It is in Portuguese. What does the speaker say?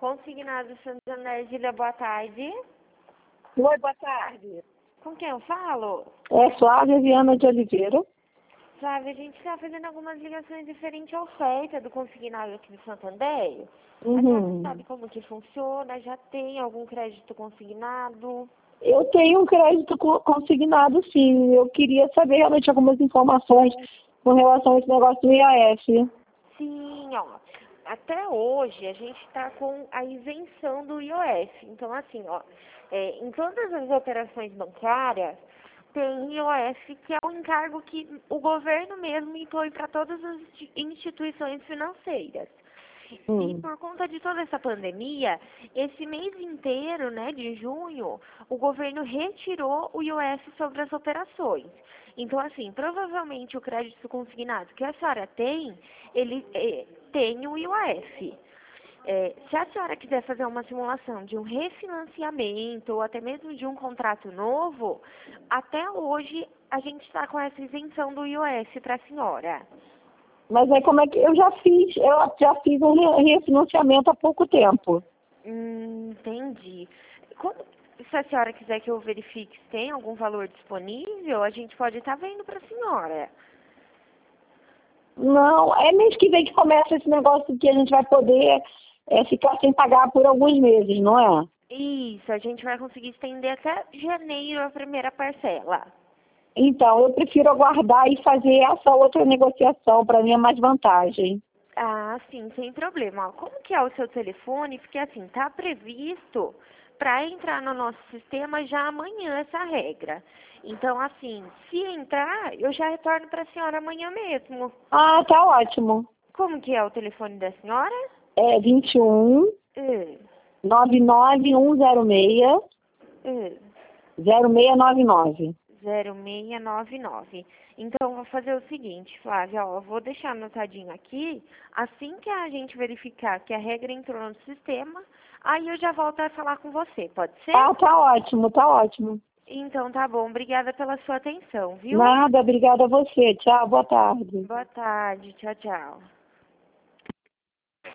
Consignado Santander, Gília, boa tarde. Oi, boa tarde. Com quem eu falo? É Flávia Viana de Oliveira. Flávia, a gente está fazendo algumas ligações diferentes à oferta do consignado aqui do Santander. A senhora sabe como que funciona? Já tem algum crédito consignado? Eu tenho um crédito consignado, sim. Eu queria saber realmente algumas informações com relação a esse negócio do IAS. Sim, ó. Até hoje a gente está com a isenção do IOF. Então, assim, ó, em todas as operações bancárias tem IOF, que é um encargo que o governo mesmo impõe para todas as instituições financeiras. E por conta de toda essa pandemia, esse mês inteiro, né, de junho, o governo retirou o IOF sobre as operações. Então, assim, provavelmente o crédito consignado que a senhora tem, ele tem o IOF. Se a senhora quiser fazer uma simulação de um refinanciamento ou até mesmo de um contrato novo, até hoje a gente está com essa isenção do IOF para a senhora. Mas aí como é que eu já fiz um refinanciamento há pouco tempo. Entendi. Se a senhora quiser que eu verifique se tem algum valor disponível, a gente pode estar vendo para a senhora. Não, é mês que vem que começa esse negócio que a gente vai poder ficar sem pagar por alguns meses, não é? Isso, a gente vai conseguir estender até janeiro a primeira parcela. Então, eu prefiro aguardar e fazer essa outra negociação, para mim é mais vantagem. Ah, sim, sem problema. Como que é o seu telefone? Porque assim, tá previsto para entrar no nosso sistema já amanhã essa regra. Então, assim, se entrar, eu já retorno para a senhora amanhã mesmo. Ah, tá ótimo. Como que é o telefone da senhora? É 21 É, 99106 é. 0699. 0699. Então, vou fazer o seguinte, Flávia, ó, eu vou deixar anotadinho aqui, assim que a gente verificar que a regra entrou no sistema, aí eu já volto a falar com você, pode ser? Ah, tá ótimo, tá ótimo. Então, tá bom. Obrigada pela sua atenção, viu? Nada, obrigada a você. Tchau, boa tarde. Boa tarde. Tchau, tchau.